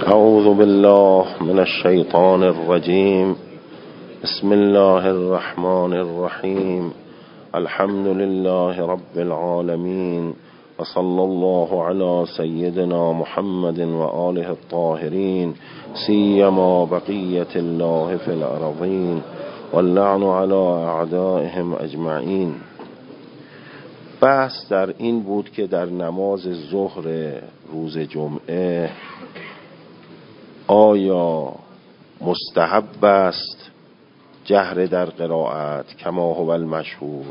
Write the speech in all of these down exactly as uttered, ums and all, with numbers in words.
اعوذ بالله من الشیطان الرجیم. بسم الله الرحمن الرحیم. الحمد لله رب العالمین و صلی الله علی سیدنا محمد و آله الطاهرین سیما بقیة الله فی الارضین واللعن علی اعدائهم اجمعین. بحث در این بود که در نماز ظهر روز جمعه آیا مستحب است جهر در قرائت کما هو المشهور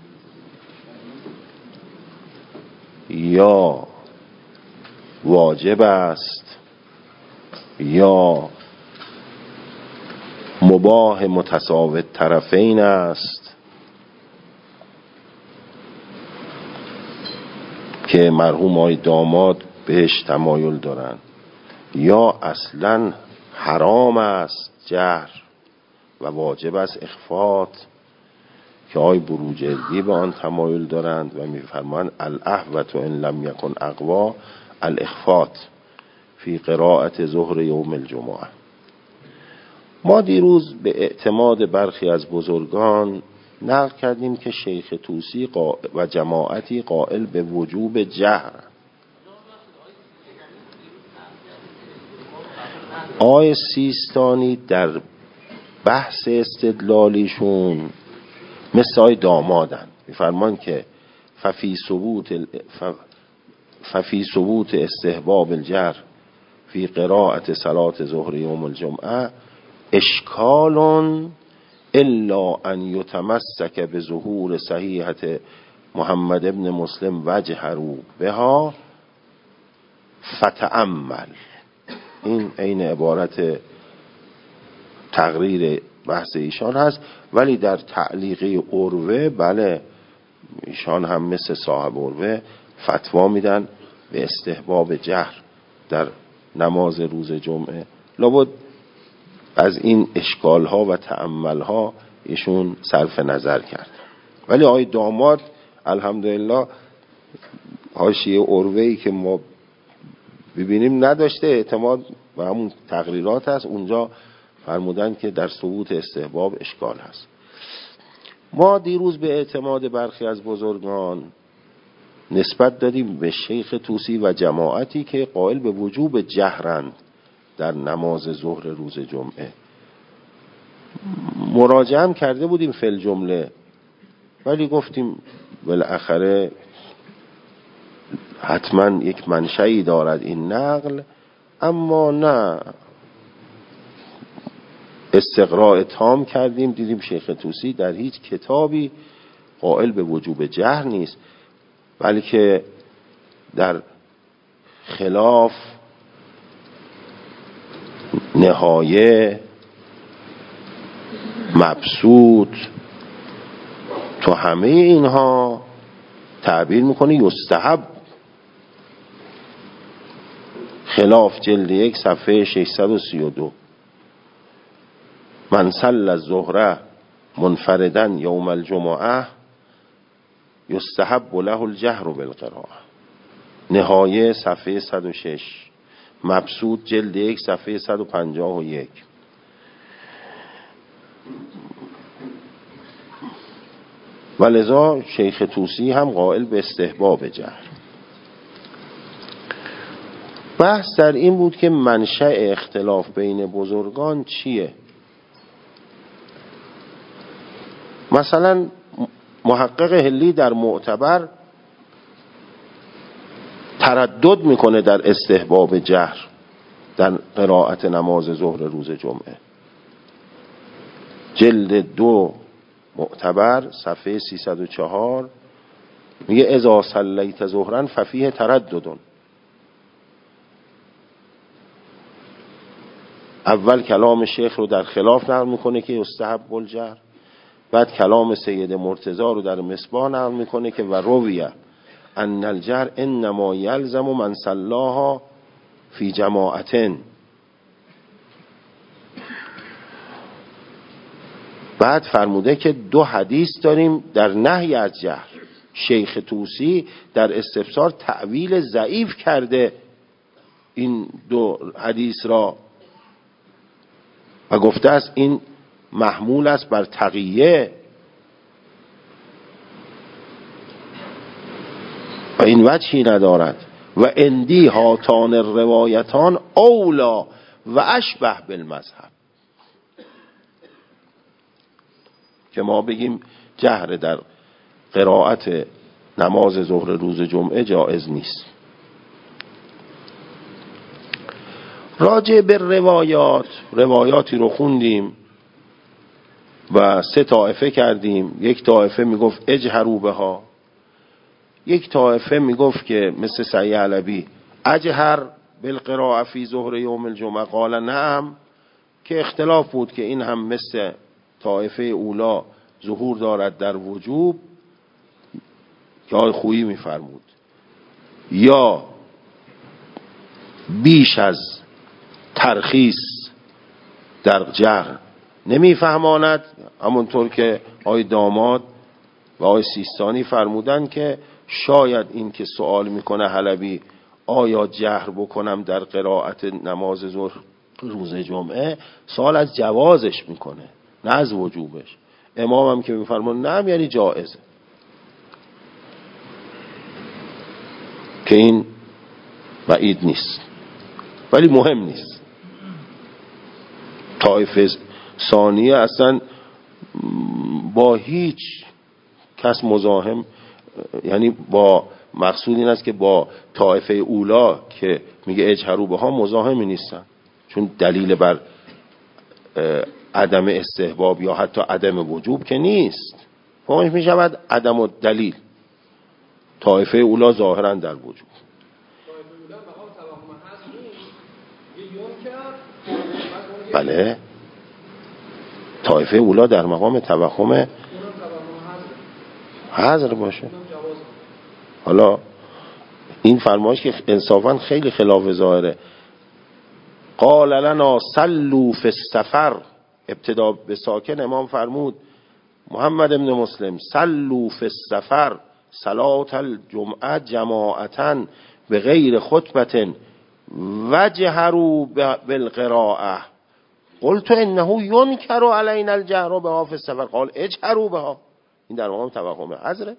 یا واجب است یا مباح متساوی طرفین است که مرحوم آقای داماد بهش تمایل دارند، یا اصلا حرام است جهر و واجب است اخفات که آقای بروجردی به آن تمایل دارند و میفرمایند الاحوط ان لم یکن اقوا الاخفات فی قراءت ظهر یوم الجمعه. ما دیروز به اعتماد برخی از بزرگان نقل کردیم که شیخ طوسی و جماعتی قائل به وجوب جهر. آقای سیستانی در بحث استدلالیشون مثل آقای دامادن، میفرمان که ففی ثبوت ففی ثبوت استحباب الجهر فی قراءت صلاة ظهر یوم الجمعه اشکال الا ان یتمسک به ظهور صحیحة محمد ابن مسلم وجهروا بها فتأمل. این عین عبارت تقریر بحث ایشان هست، ولی در تعلیقی عروه بله ایشان هم مثل صاحب عروه فتوا میدن به استحباب جهر در نماز روز جمعه. لابد از این اشکال ها و تأمل ها ایشون صرف نظر کرد. ولی آقای داماد الحمدلله حاشیه عروه‌ای که ما ببینیم نداشته، اعتماد و همون تقریرات هست، اونجا فرمودن که در ثبوت استحباب اشکال هست. ما دیروز به اعتماد برخی از بزرگان نسبت دادیم به شیخ طوسی و جماعتی که قائل به وجوب جهرند در نماز ظهر روز جمعه. مراجعه هم کرده بودیم فی الجمله، ولی گفتیم بالاخره حتما یک منشئی دارد این نقل، اما نه استقراء تام کردیم دیدیم شیخ طوسی در هیچ کتابی قائل به وجوب جهر نیست، بلکه در خلاف نهایه مبسوط تو همه اینها تعبیر میکنه یستحب. خلاف جلد یک صفحه ششصد و سی و دو من صلی الظهر منفردا یوم الجمعه یستحب له الجهر بالقراءه. نهایه صفحه صد و شش، مبسوط جلد یک صفحه صد و پنجاه و یک. ولذا شیخ طوسی هم قائل به استحباب جهر. بحث در این بود که منشأ اختلاف بین بزرگان چیه. مثلا محقق هلی در معتبر تردد میکنه در استحباب جهر در قرائت نماز ظهر روز جمعه. جلد دو معتبر صفحه سیصد و چهار میگه اذا صلیت ظهرا ففیه تردد. اول کلام شیخ رو در خلاف نقل میکنه که یستحب الجهر، بعد کلام سید مرتضی رو در مصباح نقل میکنه که و رویه ان الجهر انما یلزم من صلاها فی جماعتن. بعد فرموده که دو حدیث داریم در نهی از جهر. شیخ طوسی در استفسار تعویل ضعیف کرده این دو حدیث را و گفته است این محمول است بر تقیه و این وجهی ندارد و اندی هاتان روایتان اولا و اشبه بالمذهب، که ما بگیم جهر در قرائت نماز ظهر روز جمعه جایز نیست. راجع به روایات، روایاتی رو خوندیم و سه طایفه کردیم. یک طایفه میگفت اجهروا بها، یک طایفه میگفت که مثل سعی علوی اجهر بالقراءه فی ظهر یوم الجمعه، قال نعم، که اختلاف بود که این هم مثل طایفه اولا ظهور دارد در وجوب که آقای خویی میفرمود، یا بیش از ترخیص در جهر نمیفهماند، همونطور که آقای داماد و آقای سیستانی فرمودن که شاید این که سوال میکنه حلبی آیا جهر بکنم در قرائت نماز ظهر روز جمعه، سوال از جوازش میکنه نه از وجوبش. امام هم که میفرمون نه یعنی جائزه، که این بعید نیست ولی مهم نیست. طایفه ثانیه اصلا با هیچ کس مزاحم، یعنی با مقصود این است که با طایفه اولا که میگه اجهروا بها مزاحمی نیستن، چون دلیل بر عدم استحباب یا حتی عدم وجوب که نیست، فهمش میشود عدم و دلیل. طایفه اولا ظاهرا در وجوب. بله، طایفه اولا در مقام توهم حذر باشه. حالا این فرمایش که انصافا خیلی خلاف ظاهره. قال لنا صلوا فی السفر، ابتدا به ساکن امام فرمود محمد ابن مسلم صلوا فی السفر صلاة الجمعه جماعتا بغیر خطبه وجهروا بالقراءه، قلت انه ينكر علينا الجهر بها في السفر قال اجهروا بها. این در مقام توهم حذره.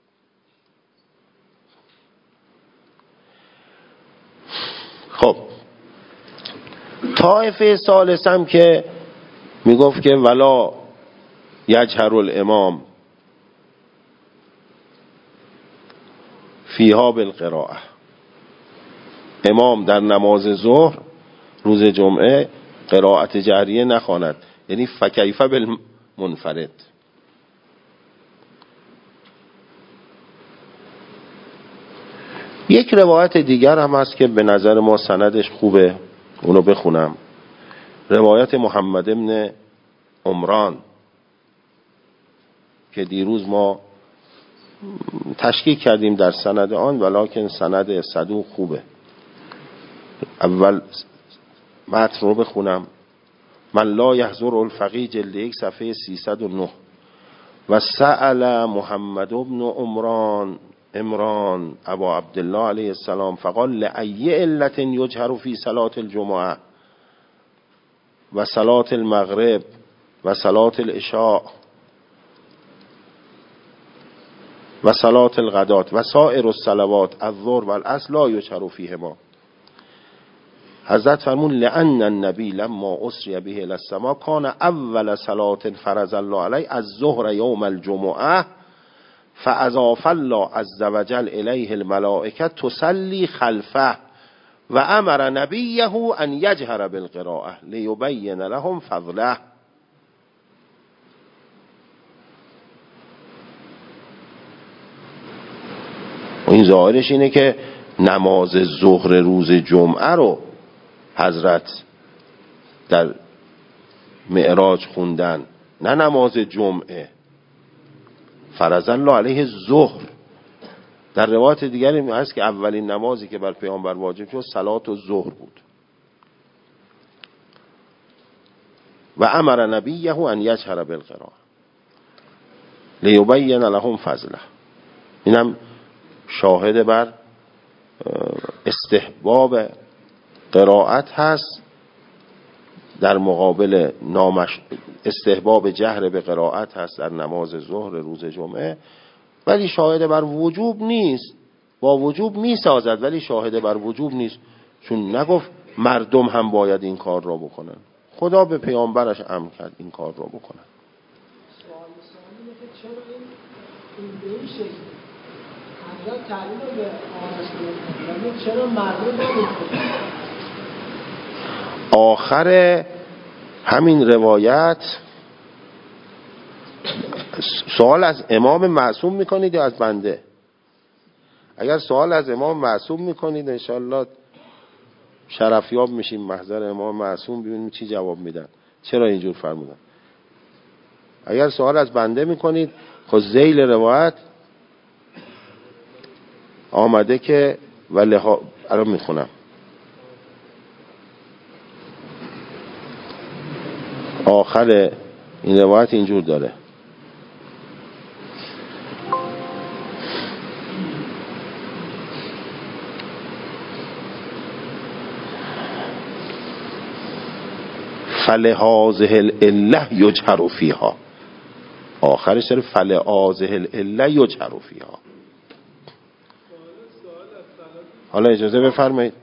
خب طایفه ثالث هم که میگفت که ولا یجهر الامام فیها بالقراءه، امام در نماز ظهر روز جمعه قرائت جهریه نخواند، یعنی فکیف بالمنفرد. یک روایت دیگر هم هست که به نظر ما سندش خوبه، اونو بخونم. روایت محمد ابن عمران که دیروز ما تشکیک کردیم در سند آن، ولکن سند صدوق خوبه. اول متن رو بخونم. من لا یحضر الفقیه جلد یک صفحه سیصد و نه. و سأل محمد ابن عمران عمران ابا عبدالله علیه السلام فقال لأی علت یجهر فی صلاة الجمعه و صلاة المغرب و صلاة العشاء و صلاة الغدات و سائر الصلوات الظهر و العصر لا یجهر فیهما. حضرت فرمون لأن النبی لما اسری به الی السماء کان اول صلاة فرض الله علیه الظهر یوم الجمعه فاضاف الله عز وجل الیه الملائکه تصلی خلفه و امر نبیه ان یجهر بالقراءه لیبین لهم فضله. این ظاهرش اینه که نماز ظهر روز جمعه رو حضرت در معراج خوندن، نه نماز جمعه. فرض الله علیه ظهر. در روایت دیگری هست که اولین نمازی که بر پیامبر واجب شد صلات الظهر بود. و امر نبیه ان یجهر بالقراءه لیبین لهم فضله. اینم شاهد بر استحباب قرائت هست در مقابل نامش استحباب جهر به قرائت هست در نماز ظهر روز جمعه، ولی شاهد بر وجوب نیست. با وجوب می سازد ولی شاهد بر وجوب نیست، چون نگفت مردم هم باید این کار را بکنن. خدا به پیامبرش امر کرد این کار را بکنن. سوال سوالی که چرا این این به این شکل حضرت تعلیم رو به آموزش ولی چرا مردم نمی‌کنن؟ آخر همین روایت سوال از امام معصوم میکنید یا از بنده؟ اگر سوال از امام معصوم میکنید انشالله شرفیاب میشیم محضر امام معصوم، ببینیم چی جواب میدن، چرا اینجور فرمودن. اگر سوال از بنده میکنید خب ذیل روایت آمده که ولها الان میخونم آخر این روایت اینجور داره: فلهذه العله یجهر فیها. آخرش داره فلهذه العله یجهر فیها. حالا اجازه بفرمایید.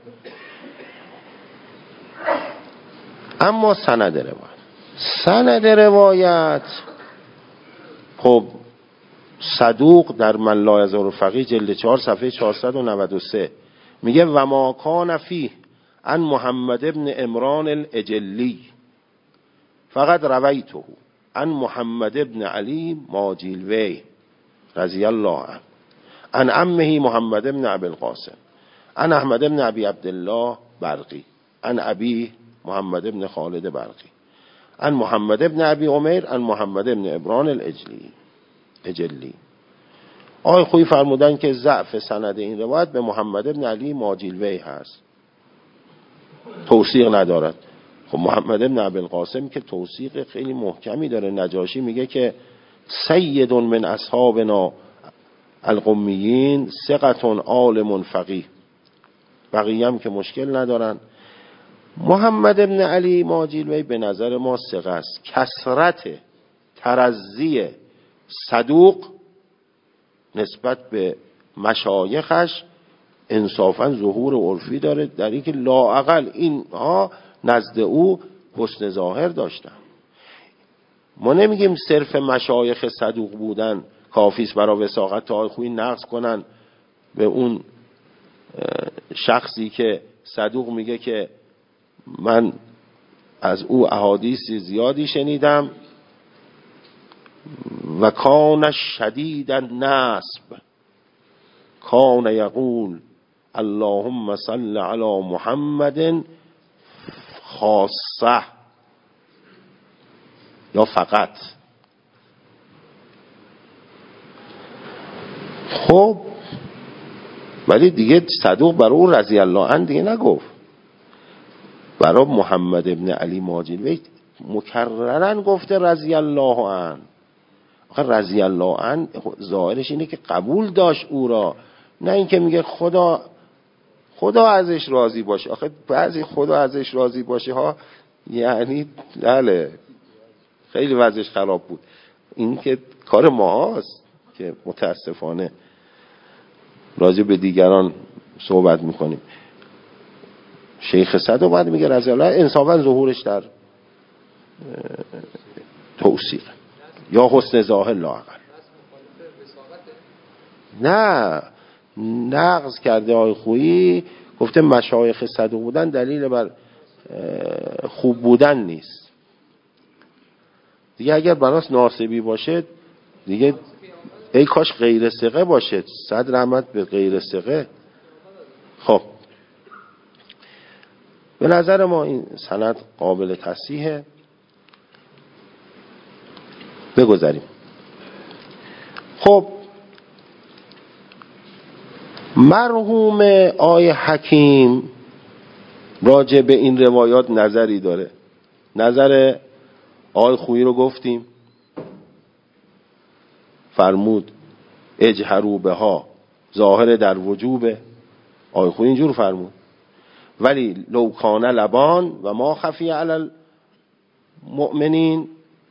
اما سند روایت سند روایت خب صدوق در من لا یزال فقیه جلد چهار صفحه چهارصد و نود و سه میگه و ما کان فیه عن محمد ابن عمران الاجلی فقط رویته عن محمد ابن علی ماجیلوی رضی الله عنه عن عمه محمد ابن ابی القاسم عن احمد ابن ابی عبدالله برقی عن ابی محمد ابن خالد برقی عن محمد ابن ابی عمیر عن محمد ابن عمران الاجلی اجلی. آقای خویی فرمودن که ضعف سند این روایت به محمد ابن علی ماجیلوی هست، توثیق ندارد. خب محمد ابن ابی القاسم که توثیق خیلی محکمی داره. نجاشی میگه که سید من اصحابنا القمیین ثقة عالم فقیه، بقیه هم که مشکل ندارن. محمد ابن علی ماجیلوی به نظر ما ثقه است. کثرت ترضی صدوق نسبت به مشایخش انصافا ظهور عرفی داره، در این که لااقل اینها نزد او حسن ظاهر داشتن. ما نمیگیم صرف مشایخ صدوق بودن کافیست برای وثاقت تا خوی نقص کنن به اون شخصی که صدوق میگه که من از او احادیث زیادی شنیدم و کان شدید النصب کان یقول اللهم صل علی محمد خاصه یا فقط. خب ولی دیگه صدوق برای اون رضی الله عنه دیگه نگفت، برای محمد ابن علی ماجیلوی مکررن گفته رضی الله عنه. آخه رضی الله عنه ظاهرش اینه که قبول داشت او را، نه اینکه میگه خدا خدا ازش راضی باشه. آخه بعضی خدا ازش راضی باشه ها یعنی بله خیلی وضعش خراب بود. این که کار ما هست که متاسفانه راضی به دیگران صحبت میکنیم. شیخ صدو بعد میگه رضی الله انصافا ظهورش در توثیق یا حسن ظاهر لااقل. نه نقض کرده آقای خویی، گفته مشایخ صدوق بودن دلیل بر خوب بودن نیست. دیگه اگر بناس ناسبی باشه دیگه ای کاش غیر ثقه باشه. صد رحمت به غیر ثقه. خب به نظر ما این سند قابل تصحیحه. بگذاریم. خب مرحوم آی حکیم راجع به این روایات نظری داره. نظر آی خویی رو گفتیم، فرمود اجهروا بها ظاهر در وجوبه. آی خویی اینجور فرمود. ولی لو کان لبان و ما خفی علی المؤمنین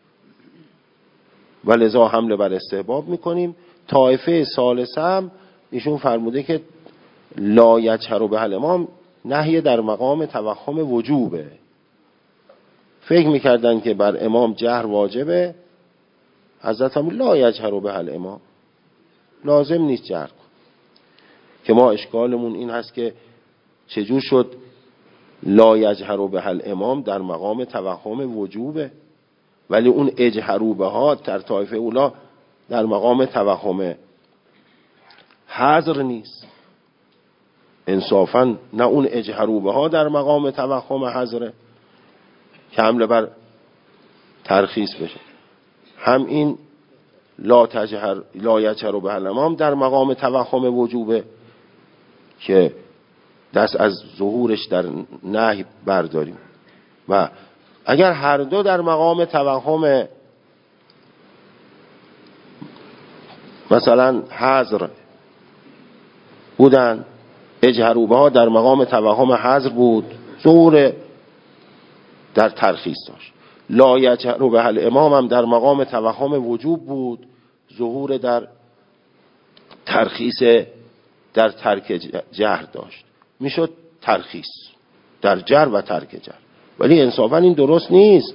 و لذا حمله بر استحباب میکنیم. طایفه ثالثه هم ایشون فرموده که لا یجهر به الامام نهی در مقام توهم وجوبه. فکر میکردن که بر امام جهر واجبه، حضرت هم لا یجهر به الامام، لازم نیست جهر کن. که ما اشکالمون این هست که چجور شد لا یجهر به الامام در مقام توهم وجوبه، ولی اون اجهروا بها در طایفه اولا در مقام توهم حذر نیست. انصافا نه اون اجهروا بها در مقام توهم حذره که حمله بر ترخیص بشه، هم این لا تجهر لا یجهر به الامام در مقام توهم وجوبه که دست از ظهورش در نهی برداریم. و اگر هر دو در مقام توهم مثلا حذر بودن، اجهروا بها در مقام توهم حذر بود، ظهور در ترخیص داشت. لا یجهر به الامام هم در مقام توهم وجوب بود، ظهور در ترخیص در ترک جهر داشت، میشد ترخیص در جهر و ترک جهر. ولی انصافا این درست نیست.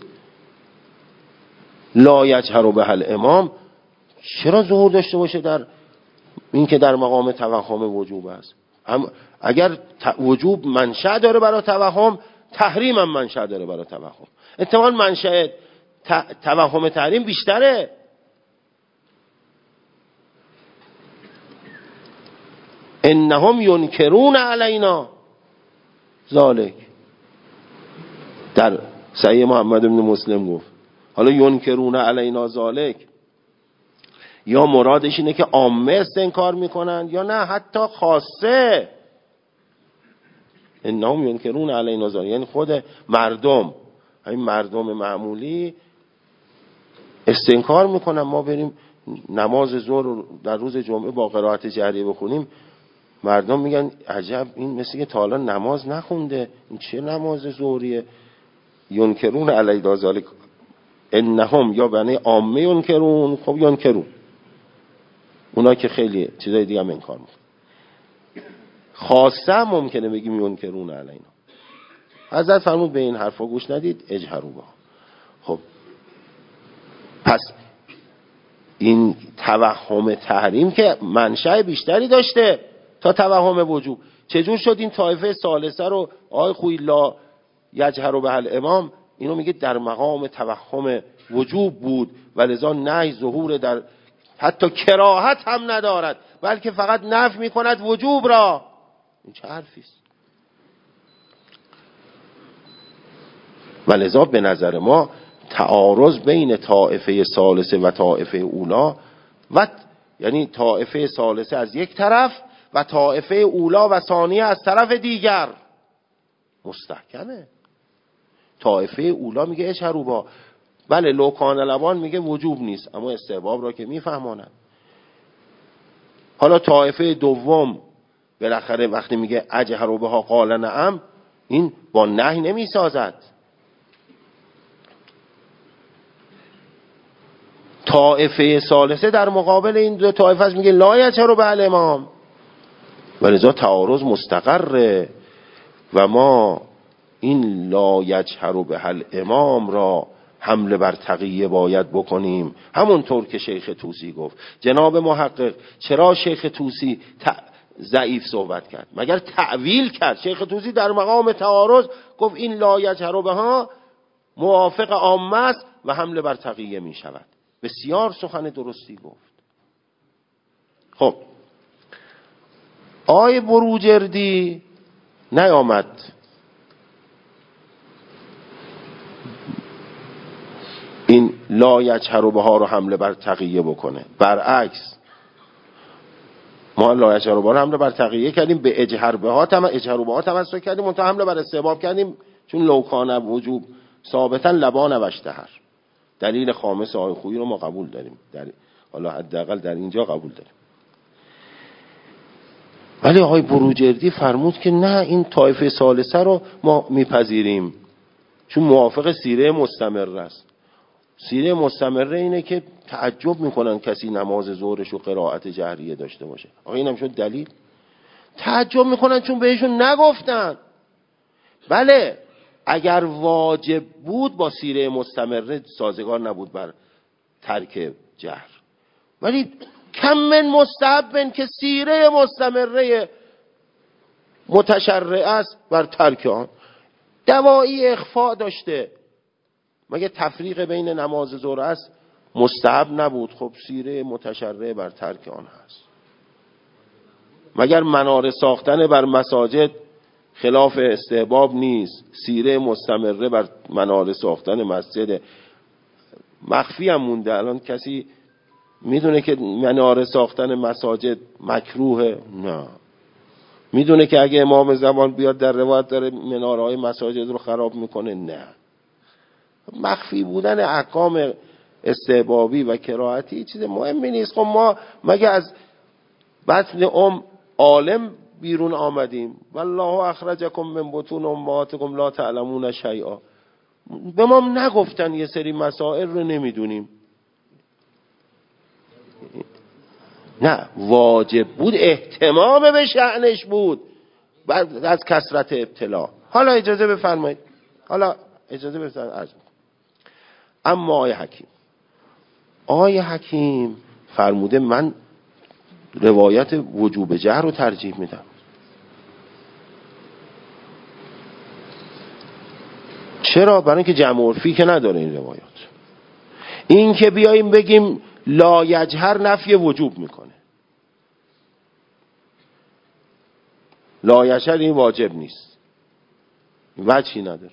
لا یجهر به الامام چرا ظهور داشته باشه در این که در مقام توهم وجوب است؟ هم اگر وجوب منشأ داره برای توهم، تحریم هم منشأ داره برای توهم. احتمال منشأ توهم تحریم بیشتره. انهم ینکرون علینا ذالک، در صحیح محمد بن مسلم گفت. حالا ینکرون علینا ذالک یا مرادش اینه که عامه استنکار میکنن یا نه حتی خاصه. انهم ینکرون علینا ذالک یعنی خود مردم، همین مردم معمولی استنکار میکنن. ما بریم نماز ظهر در روز جمعه با قرائت جهریه بخونیم، مردم میگن عجب این مثل که تا حالا نماز نخونده، این چه نماز ظهریه؟ ینکرون علینا ذالک، انهم یا بنی عامه ینکرون. خب ینکرون اونا که خیلی چیزای دیگه هم انکار میکنن. خاصه ممکنه بگیم ینکرون علینا. حضرت فرمود به این حرفا گوش ندید، اجهروا بها. خب پس این توهم تحریم که منشأ بیشتری داشته تا توهم وجوب، چجور شد این طایفه ثالثه رو آی خوی لا یجهر به الامام اینو میگه در مقام توهم وجوب بود و لذا نهی ظهور در حتی کراهت هم ندارد بلکه فقط نفی میکند وجوب را. این چه حرفیست؟ و لذا به نظر ما تعارض بین طائفه ثالثه و طائفه اولا و یعنی طائفه ثالثه از یک طرف و طائفه اولا و ثانیه از طرف دیگر مستحکمه. طائفه اولا میگه اجهروا بها، بله لو کان لبان میگه وجوب نیست اما استحباب را که میفهمانند. حالا طائفه دوم بالاخره وقتی میگه اجهروا بها قال نعم، این با نهی نمیسازد. طائفه ثالثه در مقابل این دو طائفه است میگه لا یجهر به الامام، ولذا تعارض مستقره. و ما این لا یجهر به الامام را حمله بر تقیه باید بکنیم، همونطور که شیخ طوسی گفت. جناب محقق چرا شیخ طوسی ضعیف صحبت کرد؟ مگر تعویل کرد؟ شیخ طوسی در مقام تعارض گفت این لا یجهر بها موافق عامه است و حمله بر تقیه می شود. بسیار سخن درستی گفت. خب آیه بروجردی نیامد این لا یجهر بها رو حمله بر تقیه بکنه، برعکس ما لا یجهر بها رو حمله بر تقیه کردیم، به اجهر بها تم اجهر بها تمسک کردیم، منتها حمله بر استحباب کردیم چون لو کان وجوب ثابتا لبان و اشتهر. دلیل خامس آیه خویی رو ما قبول داریم، در حالا حداقل در اینجا قبول داریم. ولی آقای بروجردی فرمود که نه، این طایفه ثالثه رو ما میپذیریم چون موافق سیره مستمره است. سیره مستمره اینه که تعجب میکنن کسی نماز ظهرش و قرائت جهریه داشته باشه. آقا اینم شد دلیل. تعجب میکنن چون بهشون نگفتن. بله اگر واجب بود با سیره مستمره سازگار نبود بر ترک جهر، ولی کم من مستحب که سیره مستمره متشرع است بر ترک آن. دوایی اخفاء داشته، مگه تفریق بین نماز ظهر است مستحب نبود؟ خب سیره متشرع بر ترک آن هست. مگر مناره ساختن بر مساجد خلاف استحباب نیست؟ سیره مستمره بر مناره ساختن مسجد مخفی هم مونده. الان کسی میدونه که مناره ساختن مساجد مکروهه؟ نه. میدونه که اگه امام زمان بیاد در روایت داره مناره های مساجد رو خراب میکنه؟ نه. مخفی بودن احکام استحبابی و کراهتی چیز مهمی نیست. خب ما مگه از بطن ام عالم بیرون آمدیم؟ والله اخرجکم من بطون امهاتکم لا تعلمون شیئا. به ما نگفتن یه سری مسائل رو نمیدونیم؟ نه، واجب بود، اهتمام به شأنش بود بعد از کثرت ابتلا. حالا اجازه بفرمایید، حالا اجازه بفرمایید. اما آقای حکیم آقای حکیم فرموده من روایت وجوب جهر رو ترجیح میدم. چرا؟ برای اینکه جمع عرفی که نداره این روایات. این که بیاییم بگیم لا یجهر نفی وجوب میکنه، لا یجهر این واجب نیست، وجهی نداره،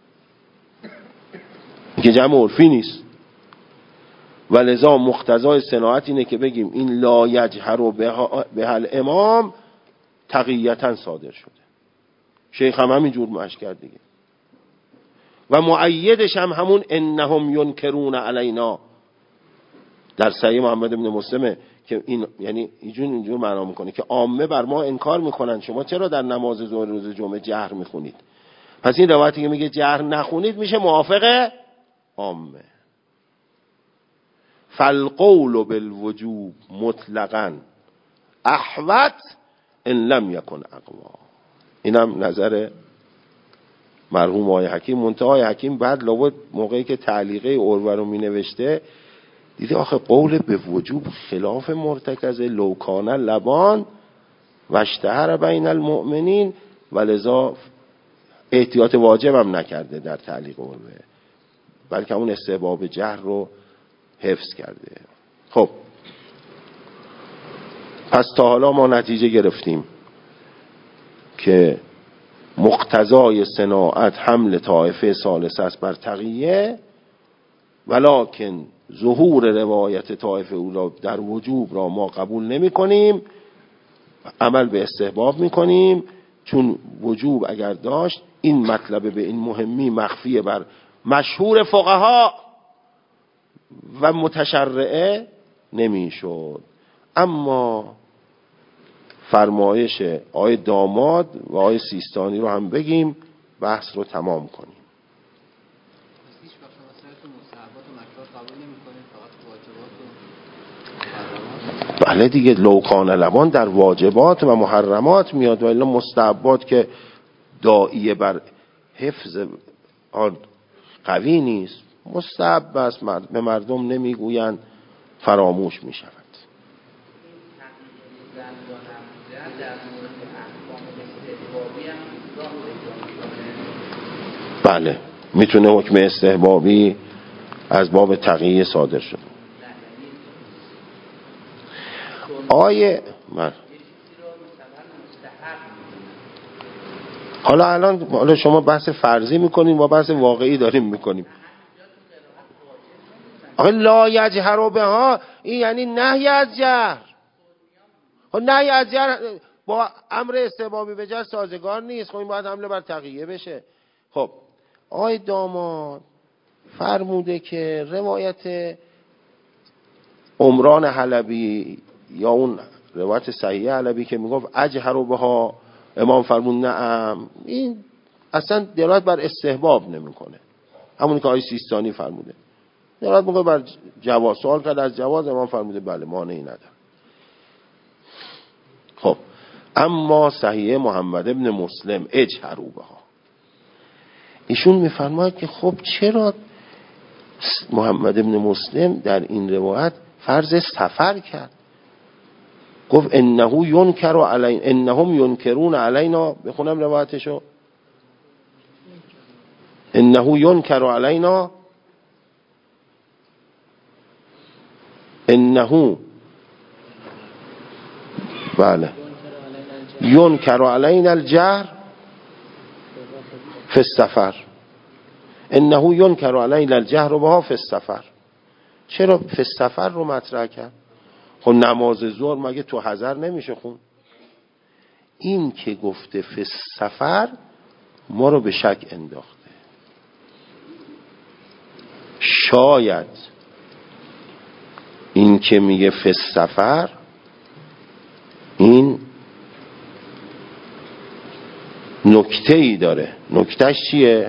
این که جمع عرفی نیست. و لذا مقتضای صناعت اینه که بگیم این لا یجهر و به الامام تقییتا صادر شده. شیخ هم همینجور مشک کرد دیگه. و مؤیدش هم همون انهم ینکرون علینا در صحیح محمد بن مسلمه که این یعنی اینجور اینجور معنا میکنه که عامه بر ما انکار میکنن شما چرا در نماز ظهر روز جمعه جهر میخونید. پس این روایتی که میگه جهر نخونید میشه موافق عامه. فالقول بالوجوب مطلقاً احوط ان لم یکن اقوا. اینم نظر مرحوم آقای حکیم. منتهای حکیم بعد لابد موقعی که تعلیقه عروه رو می نوشته دیده آخه قول به وجوب خلاف مرتکزه لوکان لبان و اشتهر بین المؤمنین و لذا احتیاط واجب هم نکرده در تعلیق عروه، بلکه اون استحباب جهر رو حفظ کرده. خب پس تا حالا ما نتیجه گرفتیم که مقتضای صناعت حمل طائفه ثالثه است بر تقیه، ولکن ظهور روایت طائفه اولا در وجوب را ما قبول نمی کنیم، عمل به استحباب می کنیم، چون وجوب اگر داشت این مطلب به این مهمی مخفی بر مشهور فقها و متشرعه نمی شد. اما فرمایش آقای داماد و آقای سیستانی رو هم بگیم بحث رو تمام کنیم. بله دیگه، لوکان لبان در واجبات و محرمات میاد و الا مستحبات که داعیه بر حفظ آن قوی نیست، مستحب است، به مردم نمیگویند فراموش میشود. بله میتونه حکم استحبابی از باب تقیه صادر شد. آیه من حالا الان حالا شما بحث فرضی میکنیم و بحث واقعی داریم میکنیم. آقا لا یجهر بها این یعنی نهی از جهر. خب نهی از جهر با امر استحبابی به جهر سازگار نیست. خب این باید حمله بر تقیه بشه. خب آقای داماد فرموده که روایت عمران حلبی یا اون روایت صحیح علوی که میگفت اجهر بها، امام فرمون نعم، این اصلا دلالت بر استحباب نمیکنه، همونی که آقای سیستانی فرموده دلالت میکنه بر جواز. سوال کرد از جواز، امام فرموده بله مانعی نداره. خب اما صحیح محمد ابن مسلم اجهروا بها، ایشون میفرماید که خب چرا محمد ابن مسلم در این روایت فرض سفر کرد؟ گفت انه ینکر علینا، انهم ینکرون علینا، بخونم روایتشو، انه ینکر علینا، انه بله ینکر علینا الجهر فی السفر، انه ینکر علینا الجهر بها فی السفر. چرا فی السفر رو مطرح کرد؟ خب نماز ظهر مگه تو حضر نمیشه خون؟ این که گفته فی السفر ما رو به شک انداخته. شاید این که میگه فی السفر این نکته ای داره. نکتهش چیه؟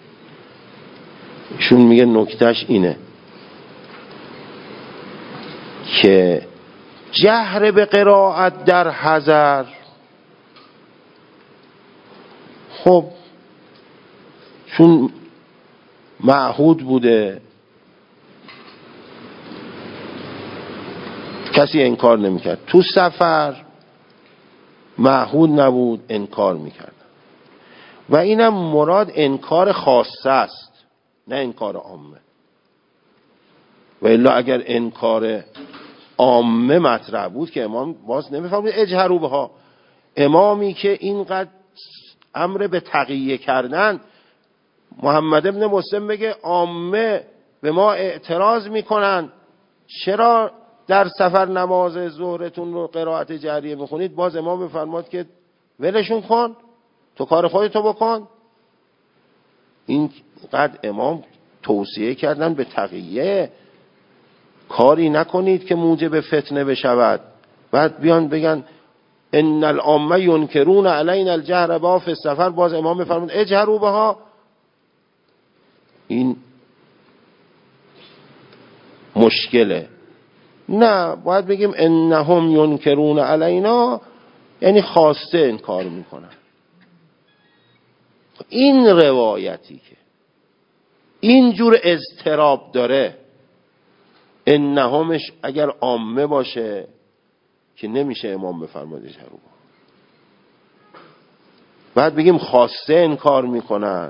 ایشون میگه نکتهش اینه که جهر به قرائت در حضر، خب چون معهود بوده کسی انکار نمیکرد، تو سفر معهود نبود انکار میکرد. و اینم مراد انکار خاصه است نه انکار عامه. و الا اگر انکار عامه مطرح بود که امام باز نمیفهمید اجهروا بها. امامی که اینقدر امر به تقیه کردن، محمد ابن مسلم بگه عامه به ما اعتراض میکنن چرا در سفر نماز ظهرتون رو قرائت جهریه میخونید، باز امام بفرماد که ولشون کن، تو کار خودتو بکن. این قد امام توصیه کردن به تقیه، کاری نکنید که موجب فتنه بشود. بعد بیان بگن ان العامه ینکرون علینا الجهر بها فی السفر، باز امام بفرمود اجهروا بها. این مشکله. نه، باید بگیم انهم ینکرون علینا، یعنی خواسته انکار میکنن. این روایتی که اینجور اضطراب داره، انهمش اگر عامه باشه که نمیشه امام بفرماید اجهروا بها. بعد بگیم خواسته انکار میکنن،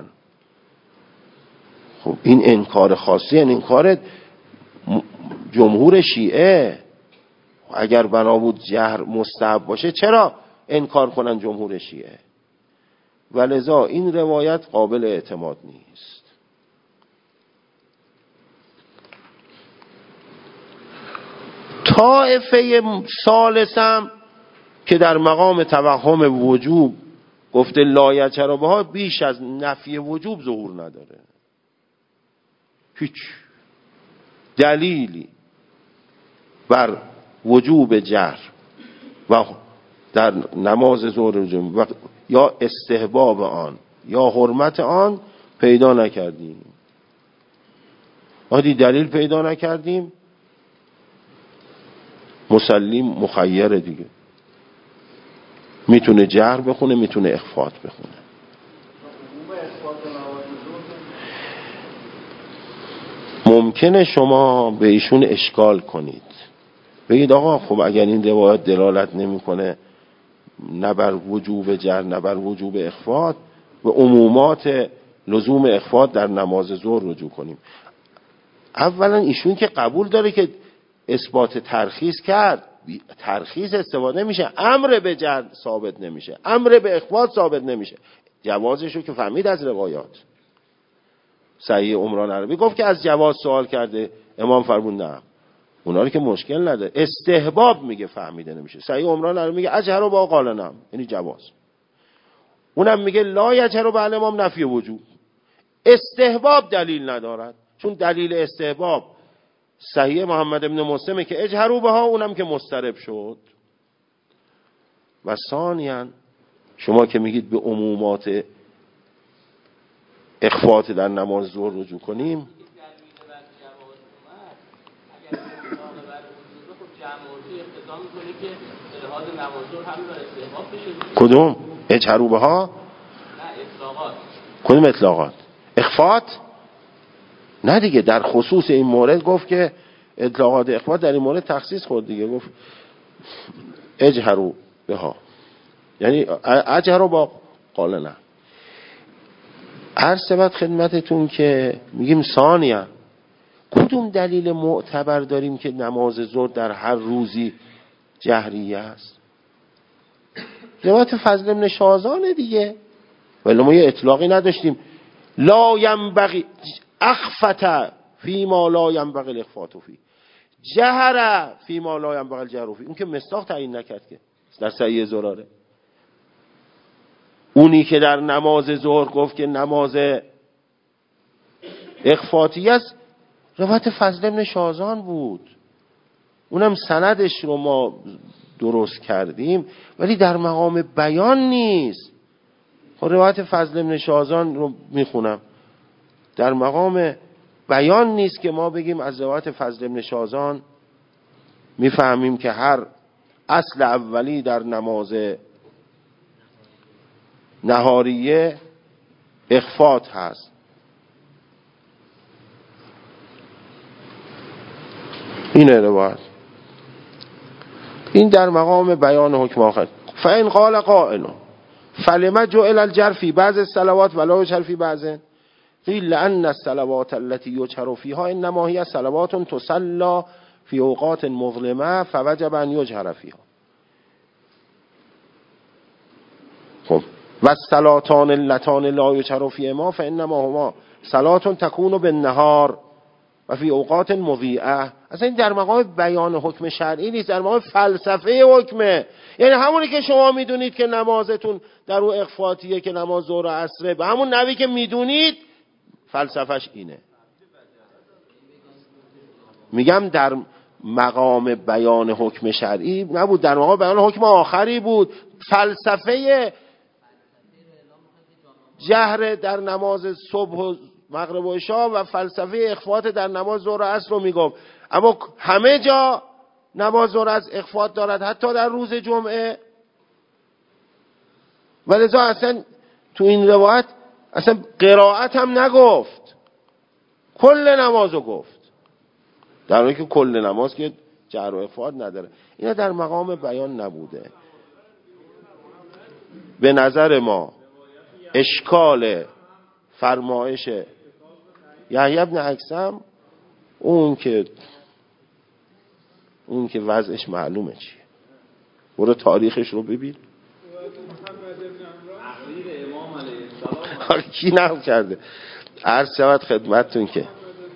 خب این انکار خاصی، این انکار جمهور شیعه. اگر بنا بود جهر مستحب باشه چرا انکار کنن جمهور شیعه؟ ولذا این روایت قابل اعتماد نیست. طائفه ثالثم که در مقام توهم وجوب گفته لا یجهر بها، بیش از نفی وجوب ظهور نداره. هیچ دلیلی بر وجوب جهر و در نماز ظهر و یا استحباب آن یا حرمت آن پیدا نکردیم. وقتی دلیل پیدا نکردیم مسلم مخیر دیگه، میتونه جهر بخونه میتونه اخفات بخونه. ممکنه شما به ایشون اشکال کنید، بگید آقا خب اگر این روایت دلالت نمیکنه نه بر وجوب جهر نه بر وجوب اخفات، به عمومات لزوم اخفات در نماز ظهر رجوع کنیم. اولا ایشون که قبول داره که اثبات ترخیص کرد، ترخیص استفاده نمیشه، امر به جهر ثابت نمیشه، امر به اخفات ثابت نمیشه. جوازشو که فهمید از روایات. صحیح عمران عربی گفت که از جواز سوال کرده، امام فرمود نه، اونا رو که مشکل نداره، استحباب میگه فهمیده نمیشه. صحیح عمران عربی میگه اجهر با قال نعم، یعنی جواز. اونم میگه لا یجهر با الامام نفی وجوب، استحباب دلیل ندارد، چون دلیل استحباب صحیح محمد ابن مسلمه که اجهروا بها، اونم که مضطرب شد. و ثانیاً شما که میگید به عمومات اخفات در نماز ظهر رجوع کنیم، کدوم اجهروبه ها؟ کدوم اطلاقات؟ اخفات؟ نه دیگه، در خصوص این مورد گفت که اطلاقات اخفات در این مورد تخصیص خورد دیگه، گفت اجهروبه ها، یعنی اجهرو با قال نه. عرض شود خدمتتون که میگیم ثانیه کدوم دلیل معتبر داریم که نماز ظهر در هر روزی جهریه است؟ روایت فضل بن شازانه دیگه، ولی ما یه اطلاقی نداشتیم لا ینبغی اخفت فی ما لا ینبغی الاخفات فی، جهر فی ما لا ینبغی الجهر فی. اون که مصداق تعیین نکرد که در صحیح زراره. اونی که در نماز ظهر گفت که نماز اخفاتی است روایت فضل بن شازان بود، اونم سندش رو ما درست کردیم ولی در مقام بیان نیست. خب روایت فضل بن شازان رو میخونم، در مقام بیان نیست که ما بگیم از روایت فضل بن شازان میفهمیم که هر اصل اولی در نماز نهاریه اخفات هست. این روایت این در مقام بیان حکم آخر. فإن قال قائل فلما جعل الجر في بعض الصلوات ولا يجهر في بعض، قيل لأن الصلوات التي يجهر فيها إنما هي صلوات تصلى في أوقات مظلمة فوجب أن يجهر فيها. خب و الصلاتان اللتان لا يجهر فيهما فإنما هما صلاة تكون بالنهار و فی اوقات مضیعه. اصلا این در مقام بیان حکم شرعی نیست، در مقام فلسفه حکمه. یعنی همونی که شما میدونید که نمازتون در اون اخفاتیه که نماز ظهر و عصره، به همون نوی که میدونید فلسفهش اینه. میگم در مقام بیان حکم شرعی نبود، در مقام بیان حکم آخری بود. فلسفه جهر در نماز صبح و مغرب و عشا و فلسفه اخفات در نماز ظهر و عصر رو میگم، اما همه جا نماز ظهر از اخفات دارد، حتی در روز جمعه. ولذا اصلا تو این روایت اصلا قرائت هم نگفت، کل نمازو گفت، در حالی که کل نماز که جهر و اخفات نداره. اینا در مقام بیان نبوده. به نظر ما اشکال فرمایش یحیی بن اکثم اون که اون که وضعش معلومه چیه، برو تاریخش رو ببین. کی نقل کرده؟ عرض شود خدمتتون که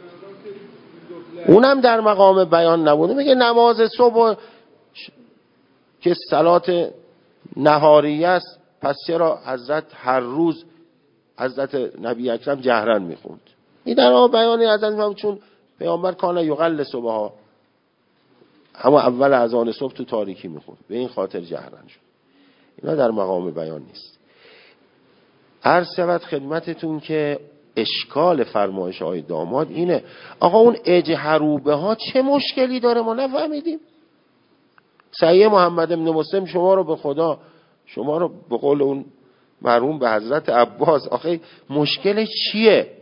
اونم در مقام بیان نبوده. میگه نماز صبح که صلات نهاریه است، پس چرا حضرت هر روز حضرت نبی اکرم جهرن میخوند؟ این در مقام بیانی حضرت میفهم، چون پیامبر کان یقل صبحها، اما اول اذان صبح تو تاریکی میخوند، به این خاطر جهرن شد. اینا در مقام بیان نیست. عرض شود خدمتتون که اشکال فرمایش های داماد اینه، آقا اون اجهروبه ها چه مشکلی داره؟ ما نفهمیدیم. صحیح محمد بن مسلم شما رو به خدا، شما رو به قول اون مرحوم به حضرت عباس، آخه مشکل چیه؟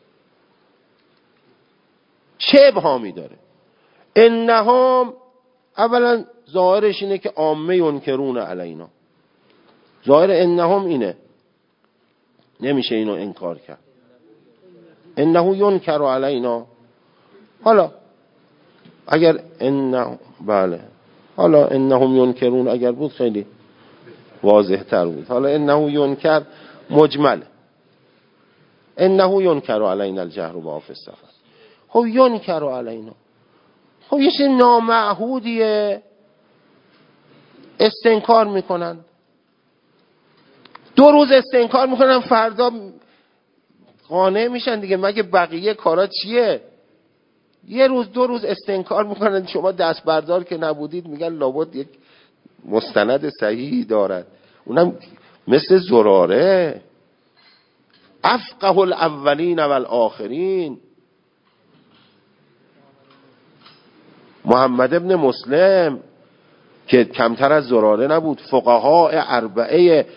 چه ابهامی داره؟ انهم اولا ظاهرش اینه که عامه ینکرون علینا، ظاهر انهم اینه، نمیشه اینو انکار کرد. انه ینکر علینا، حالا اگر انه بله حالا انهم ینکرون اگر بود خیلی واضح تر بود. حالا انه ینکر مجمل، انه ینکر علینا الجهر و فی السفر. خب ینکر علینا، خب یه چیز نامعهودیه، استنکار میکنن، دو روز استنکار میکنن، فردا قانع میشن دیگه. مگه بقیه کارا چیه؟ یه روز دو روز استنکار میکنن، شما دست بردار که نبودید میگن لابد یک مستند صحیحی دارد، اونم مثل زراره، افقه الاولین و الاخرین. محمد ابن مسلم که کمتر از زراره نبود، فقها اربعه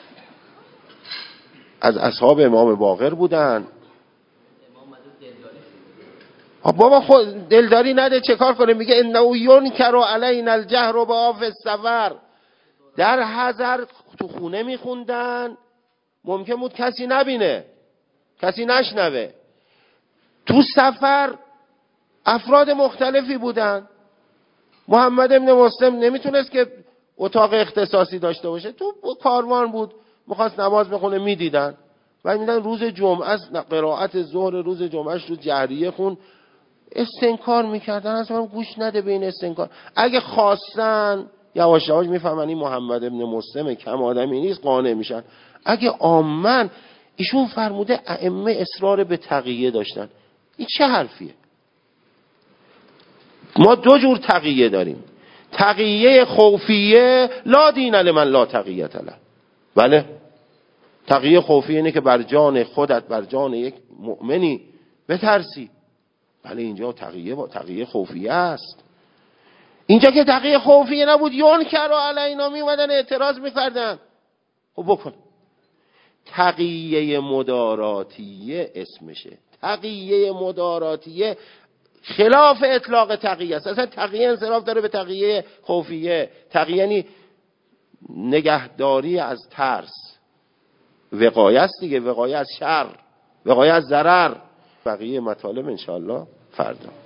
از اصحاب امام باقر بودن. بابا خود دلداری نده چه کار کنه؟ میگه انه ینکر علینا الجهر با فی السفر. در حضر تو خونه میخوندن، ممکن بود کسی نبینه، کسی نشنوه. تو سفر افراد مختلفی بودن. محمد ابن مسلم نمیتونست که اتاق اختصاصی داشته باشه، تو کاروان بود، میخواست نماز بخونه، میدیدن و میدن روز جمعه قرائت ظهر روز جمعهش رو جهریه خون، استنکار میکردن، اصلا گوش نده به این استنکار. اگه خواستن یواش یواش میفهمن این محمد ابن مسلم کم آدمی نیست، قانع میشن. اگه عامن، ایشون فرموده ائمه اصرار به تقیه داشتن. این چه حرفیه؟ ما دو جور تقیه داریم. تقیه خوفیه، لا دین لمن لا تقیه له. بله، تقیه خوفیه اینه که بر جان خودت، بر جان یک مؤمنی بترسی. بله، اینجا تقیه با تقیه خوفیه است. اینجا که تقیه خوفیه نبود، ینکر علینا می اومدن اعتراض می‌کردن. خب بکن. تقیه مداراتیه اسمشه. تقیه مداراتیه خلاف اطلاق تقیه است. اصلا تقیه انصراف داره به تقیه خوفیه. تقیه یعنی نگهداری از ترس، وقایه است دیگه، وقایه از شر، وقایه از ضرر. بقیه مطالب انشاءالله فردا.